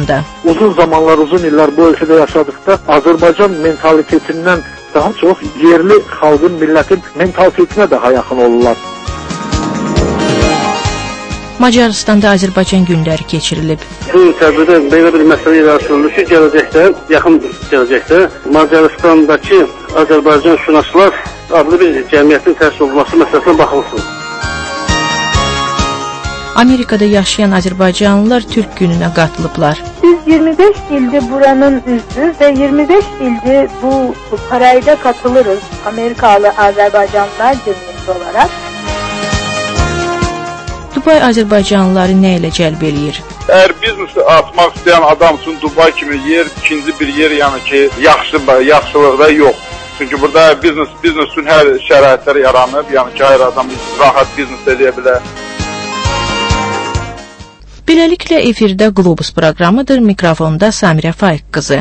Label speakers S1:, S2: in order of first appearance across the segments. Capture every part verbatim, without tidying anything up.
S1: Gürcüstanda.
S2: Uzun zamanlar, uzun illər bu ölkədə yaşadıqda Azərbaycan mentalitetindən daha çox yerli xalqın, millətin mentalitetinə daha yaxın olurlar.
S1: Macaristanda Azərbaycan günləri keçirilib.
S3: Bu tədbirdə belə bir məsələ irəli ki, gələcəkdə, yaxın gələcəkdə Macaristandakı Azərbaycan şünaslar adlı bir cəmiyyətin təsis olunması məsələsinə baxılsın.
S1: Amerikada yaşayan Azərbaycanlılar Türk gününə qatılıblar.
S4: Biz iyirmi beş ildir buranın üzvüyüz ve iyirmi beş ildir bu parayda katılırız. Amerikalı Azərbaycanlılar cəmiyyəti olarak.
S1: Dubay Azərbaycanlıları nə ilə cəlb eləyir?
S5: Əgər biznesi atmaq istəyən adam üçün Dubay kimi yer, ikinci bir yer, yəni ki, yaxşı, yaxşılıqda yox. Çünki burada biznes, biznes üçün hər şəraitlər yaranıb, yəni ki, hər adam rahat biznes edə bilər.
S1: Beləliklə efirdə Globus proqramıdır. Mikrofonda Samirə Faiq qızı.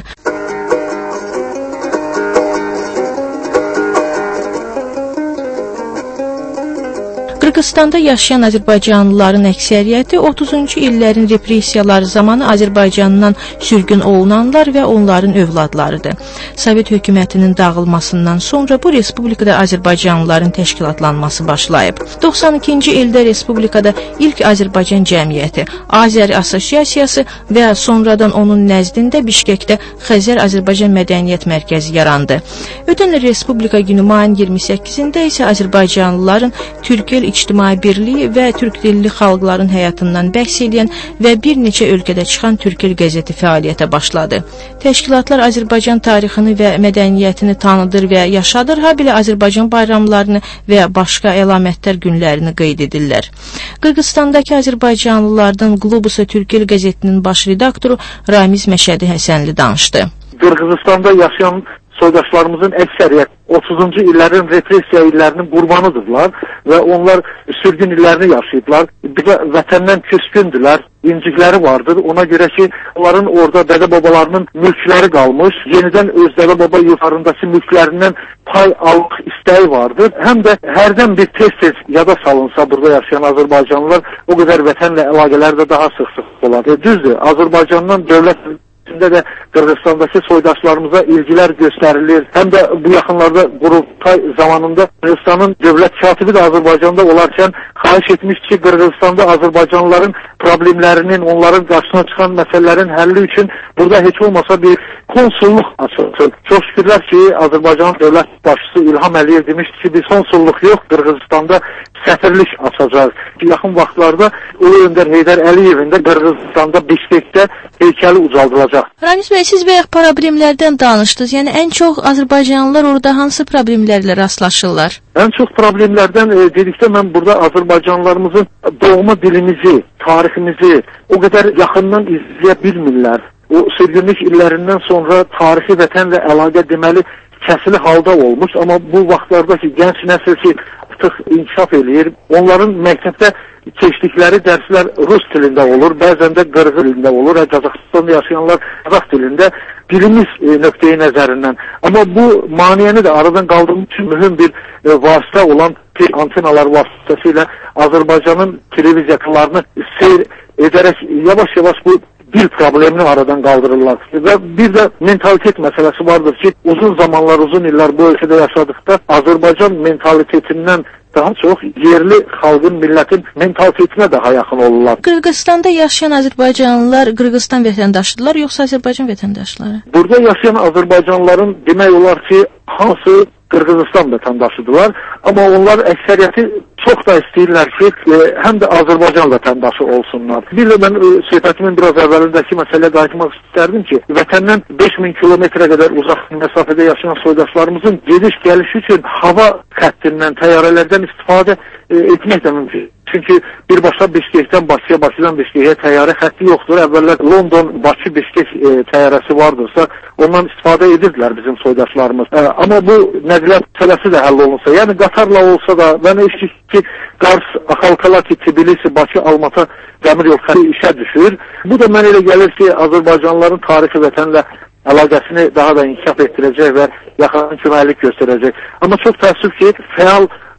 S1: Qırğızstanda yaşayan Azərbaycanlıların əksəriyyəti otuzuncu illərin repressiyaları zamanı Azərbaycandan sürgün olunanlar və onların övladlarıdır. Sovet hökumətinin dağılmasından sonra bu respublikada Azərbaycanlıların təşkilatlanması başlayıb. doxsan ikinci ildə respublikada ilk Azərbaycan cəmiyyəti, Azəri Assosiasiyası və sonradan onun nəzdində Bişkekdə Xəzər Azərbaycan Mədəniyyət Mərkəzi yarandı. Ötən il Respublika günü mayın iyirmi səkkizində isə Azərbaycanlıların Türk-el İctimai Birliyi və Türk dilli xalqların həyatından bəhs edən və bir neçə ölkədə çıxan Türk-el qəzeti fəaliyyətə başladı. Təşkilatlar Azərbaycan tarixini və mədəniyyətini tanıdır və yaşadır, habelə Azərbaycan bayramlarını və başqa əlamətlər günlərini qeyd edirlər. Qırğızstandakı Azərbaycanlılardan Globusa Türk-el qəzetinin baş redaktoru Ramiz Məşədi Həsənli danışdı.
S2: Qırğızstanda yaşayan soydaşlarımızın əksəriyyət otuzuncu illərin repressiya illərinin qurbanıdırlar və onlar sürgün illərini yaşayıblar. Bir də vətəndən küskündülər, incikləri vardır. Ona görə ki, onların orada dədə-babalarının mülkləri qalmış, yenidən öz dədə-baba yurtlarındakı mülklərindən pay almaq istəyi vardır. Həm də hərdən bir tez-tez yada salınsa burada yaşayan Azərbaycanlılar o qədər vətənlə əlaqələr də daha sıx-sıx olar. E, düzdür, Azərbaycandan dövlət içində də Qırğızstandakı soydaşlarımıza ilgilər göstərilir. Həm də bu yaxınlarda qurultay zamanında Qırğızstanın dövlət katibi də Azərbaycanda olarkən xahiş etmiş ki, Qırğızstanda Azərbaycanlıların problemlərinin, onların qarşısına çıxan məsələlərin həlli üçün burada heç olmasa bir konsulluq açılsın. Çox şükürlər ki, Azərbaycanın dövlət başçısı İlham Əliyev demişdi ki, bir konsulluq yox, Qırğızstanda səfirlik açacaq. Yaxın vaxtlarda Ulu Öndər Heydər Əliyevin də Qırğızstanda Bişkekdə heykəli ucaldılacaq.
S1: Ramiz bəy, siz bayaq problemlərdən danışdınız. Yəni ən çox Azərbaycanlılar orada hansı problemlərlə rastlaşırlar?
S2: Ən çox problemlərdən e, dedikdə mən burada Azərbaycanlılarımızın doğma dilimizi, tariximizi o qədər yaxından izləyə bilmirlər. O sürgünlük illərindən sonra tarixi vətənlə əlaqə deməli kəsili halda olmuş, amma bu vaxtlardakı gənc nəsil ki artıq inkişaf eləyir, onların məktəbdə keçdikləri dərslər rus dilində olur, bəzən də qırğız dilində olur, Qazaxıstanda yaşayanlar Qazax dilində, dilimiz e, nöqteyi nəzərindən. Amma bu maniyəni də aradan qaldırmaq üçün mühüm bir e, vasitə olan antenalar vasitəsilə Azərbaycanın televiziyalarını seyr edərək yavaş-yavaş bu dil problemini aradan qaldırırlar. Və bir də mentalitet məsələsi vardır ki, uzun zamanlar, uzun illər bu ölkədə yaşadıqda Azərbaycan mentalitetindən daha çox yerli xalqın, millətin mentalitetinə daha yaxın olurlar.
S1: Qırğızstanda yaşayan Azərbaycanlılar Qırğızstan vətəndaşıdırlar, yoxsa Azərbaycan vətəndaşları?
S2: Burada yaşayan Azərbaycanlıların demək olar ki, hansı Qırğızstan vətəndaşıdırlar, amma onlar əksəriyyəti çox da istəyirlər ki, e, həm də Azərbaycan vətəndaşı olsunlar. Bir də mən e, söhbətimin biraz əvvəlindəki məsələyə qayıtmaq istərdim ki, vətəndən beş min kilometrə qədər uzaq məsafədə yaşayan soydaşlarımızın gediş-gəliş üçün hava xəttindən, təyyarələrdən istifadə e, etmək də mümkün. Çünki birbaşa Bişkekdən Bakıya, Bakıdan Bişkekə təyyarə xətti yoxdur. Əvvəllər London, Bakı, Bişkek e, təyyarəsi vardırsa, ondan istifadə edirdilər bizim soydaşlarımız. E, amma bu nəqliyyat məsələsi də həll olunsa, yəni qatarla olsa da, mən eşitdik ki, Qars, Axalkalaki, Tbilisi, Bakı, Almata dəmir yol xətti işə düşür. Bu da mən elə gəlir ki, Azərbaycanlıların tarixi vətənlə əlaqəsini daha da inkişaf etdirəcək və yaxın köməklik göstərəcək. Amma çox təəssüf ki, fəal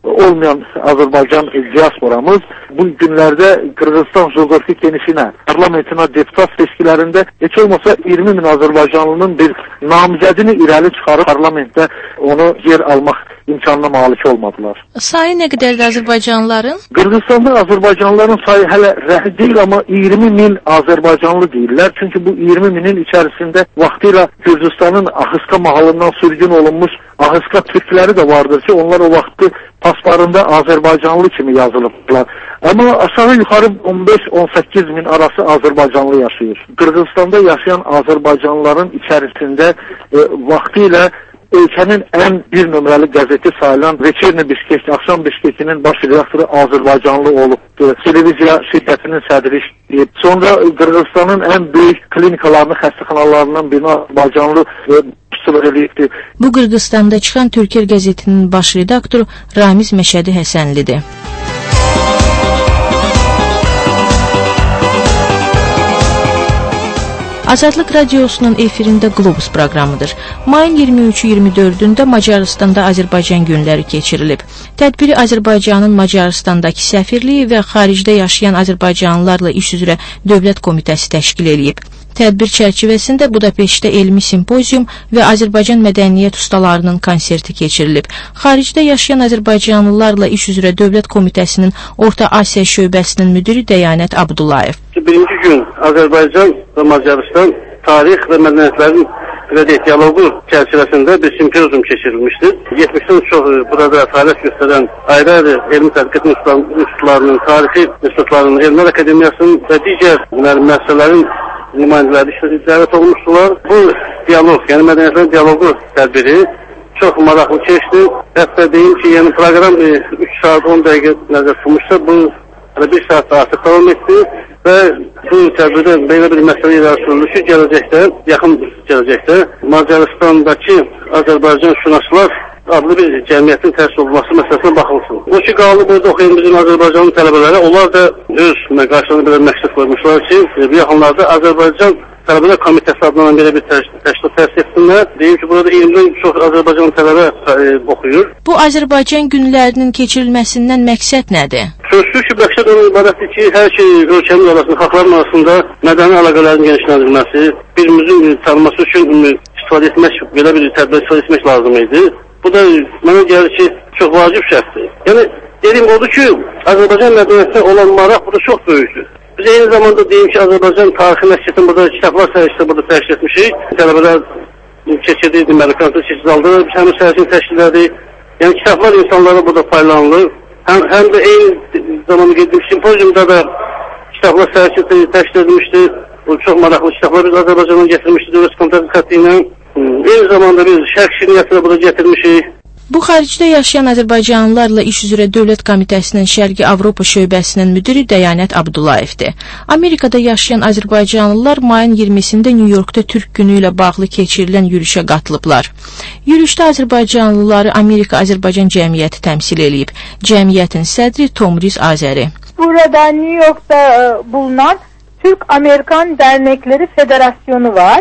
S2: olmayan Azərbaycan diasporamız bu günlərdə Qırğızstan Jogorki genişinə, parlamentina deputat seçkilərində heç olmasa iyirmi min Azərbaycanlının bir namizədini irəli çıxarıb parlamentdə onu yer almaq imkanına malik olmadılar.
S1: Sayı nə qədərdir Azərbaycanlıların?
S2: Qırğızstanda Azərbaycanlıların sayı hələ rəhi deyil, amma iyirmi min Azərbaycanlı deyirlər. Çünki bu iyirmi minin içərisində vaxtilə Gürcüstanın Axıska mahalından sürgün olunmuş Axıska türkləri də vardır ki, onlar o vaxtı paslarında Azərbaycanlı kimi yazılıblar. Amma aşağı yuxarı on beş on səkkiz min arası Azərbaycanlı yaşayır. Qırğızstanda yaşayan Azərbaycanlıların içərisində e, vaxtilə ölkənin ən bir nömrəli qəzeti sayılan Veçerni Bişkek, Axşam Bişkekinin baş redaktoru Azərbaycanlı olubdur. Televiziya şirkətinin sədri işləyib. Sonra Qırğızstanın ən böyük klinikalarının, xəstəxanalarından birini Azərbaycanlı eləyibdir.
S1: Bu Qırğızstanda çıxan Türkiyə qəzetinin baş redaktoru Ramiz Məşədi Həsənlidir. Azadlıq Radiosunun efirində Globus proqramıdır. Mayın iyirmi üçü iyirmi dördündə Macaristanda Azərbaycan günləri keçirilib. Tədbiri Azərbaycanın Macaristandakı səfirliyi və xaricdə yaşayan Azərbaycanlılarla iş üzrə Dövlət Komitəsi təşkil edib. Tədbir çərçivəsində Budapeştdə elmi simpozium və Azərbaycan mədəniyyət ustalarının konserti keçirilib. Xaricdə yaşayan Azərbaycanlılarla iş üzrə Dövlət Komitəsinin Orta Asiya şöbəsinin müdiri Dəyanət Abdullayev.
S3: Birinci gün Azərbaycan və Macaristan tarix və mədəniyyətlərin bir dialogu çərçivəsində bir simpozium keçirilmişdir. yetmişdən çox burada fəaliyyət göstərən ayrı-ayrı elmi tədqiqat institutlarının, tarixi institutlarının, Elmlər Akademiyasının və digər müəssisələrin nümayəndələri dəvət olmuşdular. Bu dialoq, yəni mədəniyyətlərin dialogu tədbiri çox maraqlı keçdi. Hətta deyim ki, yəni proqram üç saat on dəqiqə nəzər tutulmuşsa, bu bir saat artıq davam etdi və bu tədbirdə belə bir məsələ irəli sürülür ki, gələcəkdə, yaxın gələcəkdə Macaristandakı Azərbaycan şünaslar adlı bir cəmiyyətin təsis olunması məsələsinə baxılsın. O ki, qaldı burada oxuyan bizim Azərbaycanlı tələbələri, onlar da öz qarşılığında belə məqsəd qoymuşlar ki, bu yaxınlarda Azərbaycan Tələbələr Komitəsi adlanan belə bir təşkilat təsis etsinlər. Deyim ki, burada iyirmidən çox Azərbaycan tələbə e, oxuyur.
S1: Bu Azərbaycan günlərinin keçirilməsindən məqsəd nədir?
S3: Sözsüz ki, məqsəd onun ibarətdir ki, hər şey ölkənin arasında, xalqların arasında mədəni əlaqələrin genişləndirilməsi, birimizin tanınması üçün istifadə etmək, belə bir tədbir istifadə etmək lazım idi. Bu da mənə gəlir ki, çox vacib şərtdir. Yəni, dediyim odur ki, Azərbaycan mədəniyyətinə olan maraq burada çox böyükdür. Biz eyni zamanda deyim ki, Azərbaycan tarixi nəşriyyatının burada kitablar sərgisində burada təşkil etmişik. Tələbələr keçirdi, deməli, konfrans keçid aldı, həmin sərgisini təşkil edirik. Yəni, kitablar insanlara burada paylanılır. Həm, həm də eyni zamanda gedib simpoziumda da kitablar sərgisini təşkil edilmişdi. Bu çox maraqlı kitablar biz Azərbaycandan gətirmişdik Dövlət Komitəsi xətti ilə. Eyni zamanda biz şərq şirniyyətini burada gətirmişik.
S1: Bu xaricdə yaşayan Azərbaycanlılarla iş üzrə Dövlət Komitəsinin Şərqi Avropa şöbəsinin müdiri Dəyanət Abdullayevdir. Amerikada yaşayan Azərbaycanlılar mayın iyirmisində Nyu-Yorkda Türk günü ilə bağlı keçirilən yürüşə qatılıblar. Yürüşdə Azərbaycanlıları Amerika-Azərbaycan cəmiyyəti təmsil edib. Cəmiyyətin sədri Tomris Azəri.
S4: Burada New-York'ta bulunan Türk-Amerikan Dernekleri Federasyonu var.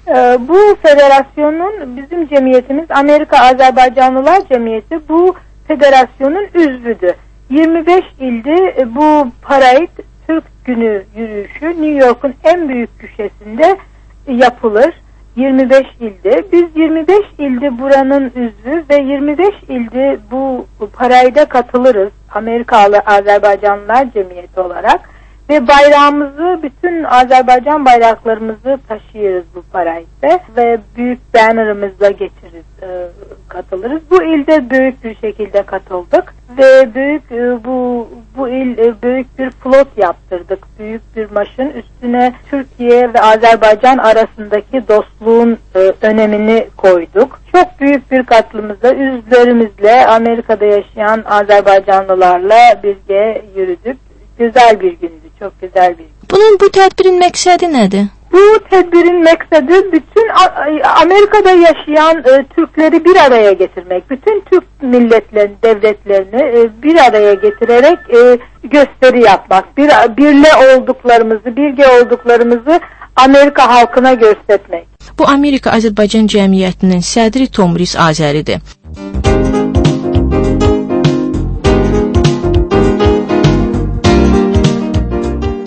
S4: Bu federasyonun, bizim cemiyetimiz Amerika Azerbaycanlılar Cemiyeti bu federasyonun üzvüdür. yirmi beş ilde bu parade Türk Günü yürüyüşü New York'un en büyük köşesinde yapılır. yirmi beş ilde. Biz yirmi beş ilde buranın üzvü ve yirmi beş ilde bu parade'e katılırız. Amerikalı Azerbaycanlılar Cemiyeti olarak. Ve bayrağımızı, bütün Azerbaycan bayraklarımızı taşıyoruz bu parade'de ve büyük bannerımızla getiririz, e, katılırız. Bu ilde büyük bir şekilde katıldık ve büyük e, bu bu il e, büyük bir flot yaptırdık. Büyük bir maşın üstüne Türkiye ve Azerbaycan arasındaki dostluğun e, önemini koyduk. Çok büyük bir katılımızla, üzlerimizle Amerika'da yaşayan Azerbaycanlılarla birlikte yürüdük. Güzel bir gündü, çok güzel bir gündü.
S1: Bunun bu tədbirin məqsədi nədir?
S4: Bu tedbirin məqsədi bütün Amerika'da yaşayan e, Türkleri bir araya getirmek. Bütün Türk milletlerini, devletlerini e, bir araya getirerek e, gösteri yapmak. Bir, birle olduklarımızı, birge olduklarımızı Amerika halkına göstermek.
S1: Bu Amerika Azərbaycan Cəmiyyətinin sədri Tomris Azəridir.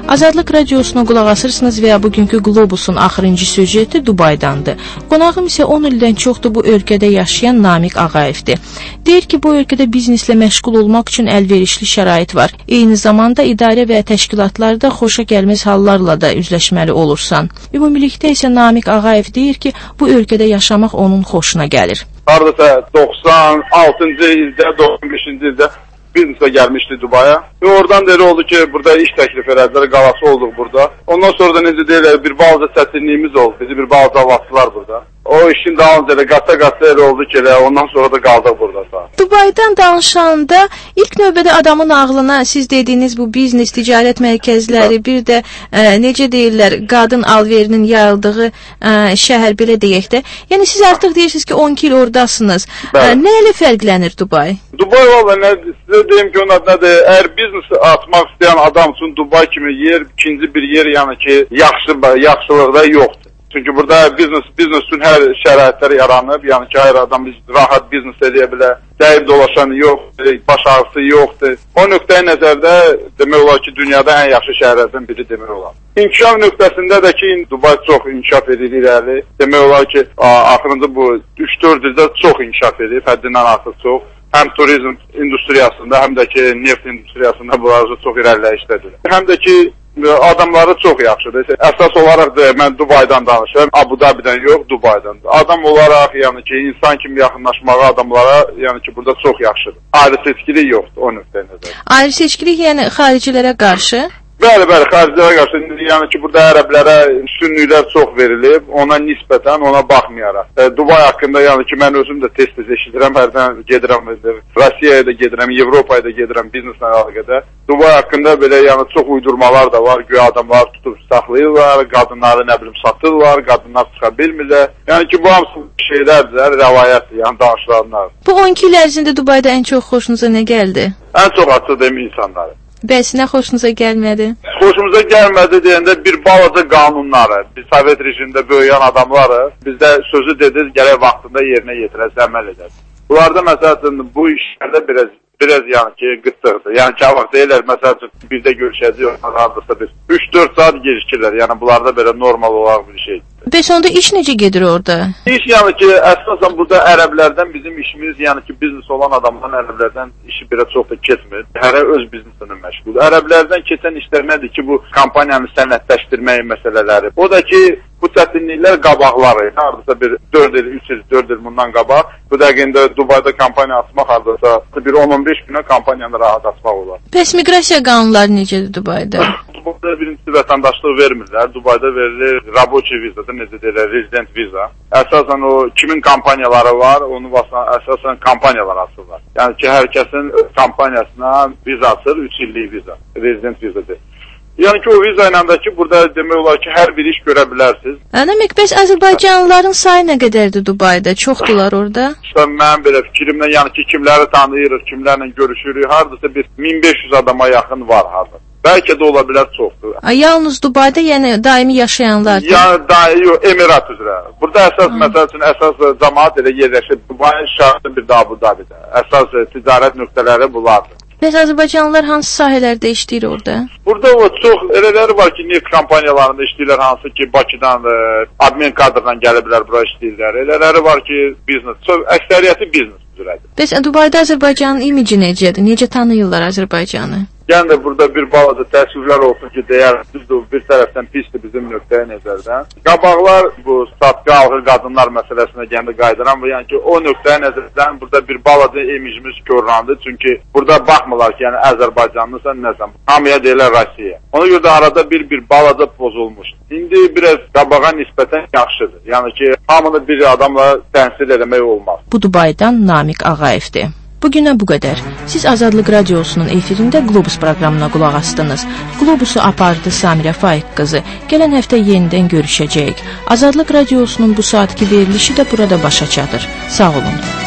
S1: Azadlıq radiosuna qulaq asırsınız və bugünkü Globusun axırıncı süjeti Dubaydandır. Qonağım isə on ildən çoxdur bu ölkədə yaşayan Namiq Ağayevdir. Deyir ki, bu ölkədə bizneslə məşğul olmaq üçün əlverişli şərait var. Eyni zamanda idarə və təşkilatlarda xoşa gəlməz hallarla da üzləşməli olursan. Ümumilikdə isə Namiq Ağayev deyir ki, bu ölkədə yaşamaq onun xoşuna gəlir.
S5: Hardasa doxsan altıncı ildə, doxsan beşinci ildə biznesə gəlmişdi Dubaya. Və oradan da elə oldu ki, burada iş təklif elədilər, qalası olduq burada. Ondan sonra da necə deyirlər, bir balaca çətinliyimiz oldu. Bizi bir balaca vasılar burada. O işin dalınca elə qata-qata elə oldu ki, elə ondan sonra da qaldıq burada.
S1: Dubaydan danışanda ilk növbədə adamın ağlına siz dediyiniz bu biznes, ticarət mərkəzləri, bir də ə, necə deyirlər, qadın alverinin yayıldığı ə, şəhər belə deyək də. Yəni siz artıq deyirsiniz ki, on iki il oradasınız. Ə, nə ilə fərqlənir Dubay?
S5: Dubay valla nə sizə deyim ki, onun adı nədir? Əgər biznesi atmaq istəyən adam üçün Dubay kimi yer, ikinci bir yer yəni ki, yaxşı, yaxşılıqda yoxdur. Çünki burada biznes, biznes üçün hər şəraitlər yaranıb, yəni ki, hər adam rahat biznes edə bilər, dəyib dolaşan yoxdur, baş ağrısı yoxdur. O nöqtəyə nəzərdə demək olar ki, dünyada ən yaxşı şəhərlərdən biri demək olar. İnkişaf nöqtəsində də ki, Dubay çox inkişaf edir irəli. Demək olar ki, axırıncı bu üç dörd ildə çox inkişaf edir, həddindən artıq çox. Həm turizm industriyasında, həm də ki, neft industriyasında bunlar çox irəliləyişdədir. Həm də ki, adamları çox yaxşıdır. Əsas olaraq da mən Dubaydan danışıram. Abu Dhabi'dən yox, Dubaydan. Adam olaraq, yəni ki, insan kimi yaxınlaşmağı adamlara, yəni ki, burada çox yaxşıdır. Ayrı seçkilik yoxdur o nöqtəyə nəzər.
S1: Ayrı seçkilik yəni xaricilərə qarşı?
S5: Bəli, bəli, xaricilərə qarşı. Yəni ki, burada ərəblərə üstünlüklər çox verilib, ona nisbətən, ona baxmayaraq. E, Dubay haqqında, yəni ki, mən özüm də tez-tez eşidirəm, hərdən gedirəm, Rusiyaya da gedirəm, Avropaya da gedirəm bizneslə əlaqədə. Dubay haqqında belə, yəni çox uydurmalar da var, güya adamlar tutub saxlayırlar, qadınları nə bilim satırlar, qadınlar çıxa bilmirlər. Yəni ki, bu hamısı şeylərdir, rəvayətdir, yəni danışılanlar.
S1: Bu on iki il ərzində Dubayda ən çox xoşunuza nə gəldi?
S5: Ən çox açıqdır insanları.
S1: Bəs nə xoşunuza gəlmədi?
S5: Xoşumuza gəlmədi deyəndə bir balaca qanunları, biz Sovet rejimində böyüyən adamları bizdə sözü dediniz, gərək vaxtında yerinə yetirəz, əməl edəz. Bunlarda məsələn bu işlərdə biraz biraz yəni ki, qıtlıqdır. Yəni ki, vaxt deyirlər, məsələn, birdə görüşəcək, hardasa bir üç dörd saat gecikirlər. Yəni bunlarda belə normal olaraq bir şeydir.
S1: Bəs onda iş necə gedir orada?
S5: İş yəni ki, əsasən burada ərəblərdən bizim işimiz, yəni ki, biznes olan adamların ərəblərdən işi belə çox da keçmir. Hərə öz biznesinin məşğuldur. Ərəblərdən keçən işlər nədir ki, bu kampaniyanı sənədləşdirmək məsələləri. O da ki, bu çətinliklər qabaqları. Hardasa bir dörd il, üç il, dörd il bundan qabaq. Bu dəqiqində Dubayda kampaniya açmaq hardasa bir on on beş günə kampaniyanı rahat açmaq olar.
S1: Bəs miqrasiya qanunları necədir Dubayda?
S5: Dubayda birincisi vətəndaşlıq vermirlər. Dubayda verilir raboçi viza, necə deyirlər, rezident viza. Əsasən o kimin kampaniyaları var, onu əsasən kampaniyalar açırlar. Yəni ki, hər kəsin kampaniyasına viza açır, üç illik viza, rezident vizadır. Yəni ki, o viza ilə də ki, burada demək olar ki, hər bir iş görə bilərsiniz.
S1: Demək, bəs Azərbaycanlıların sayı nə qədərdir Dubayda? Çoxdular orada?
S5: İşte mənim belə fikrimlə, yəni ki, kimləri tanıyırıq, kimlərlə görüşürük, hardasa bir min beş yüz adama yaxın var hardasa. Bəlkə də ola bilər çoxdur.
S1: Yalnız Dubayda, yəni daimi yaşayanlar?
S5: Yəni, daimi, yox, Emirat üzrə. Burada əsas, Hı. məsəl üçün, əsas cəmaat elə yerləşir. Dubayın şəhəri bir də Abu Dhabi'də. Əsas ticarət nöqtələri bunlardır.
S1: Bəs Azərbaycanlılar hansı sahələrdə işləyir orada?
S5: Burada o çox elələri var ki, neft kampaniyalarında işləyirlər, hansı ki, Bakıdan, e, admin kadrdan gəliblər bura işləyirlər. Elələri var ki, biznes, çox, əksəriyyəti biznes üzrədir.
S1: Bəs Dubayda Azərbaycanın imici necədir? Necə tanıyırlar Azərbaycanı?
S5: Yəni də burada bir balaca təəssüflər olsun ki, deyər, düzdür, bir tərəfdən pisdir bizim nöqtəyə nəzərdən. Qabaqlar bu satqı alğı qadınlar məsələsinə gəndə qaydıran, yəni ki, o nöqtəyə nəzərdən burada bir balaca imicimiz körlandı. Çünki burada baxmırlar ki, yəni Azərbaycanlısan nəsən, hamıya deyirlər Rusiya. Ona görə də arada bir bir balaca pozulmuş. İndi biraz qabağa nisbətən yaxşıdır. Yəni ki, hamını bir adamla tənsil eləmək olmaz.
S1: Bu Dubaydan Namiq Ağayevdir. Bugünə bu qədər. Siz Azadlıq Radiosunun efirində Globus proqramına qulaq asdınız. Globusu apardı Samirə Faiq qızı. Gələn həftə yenidən görüşəcəyik. Azadlıq Radiosunun bu saatki verilişi də burada başa çatır. Sağ olun.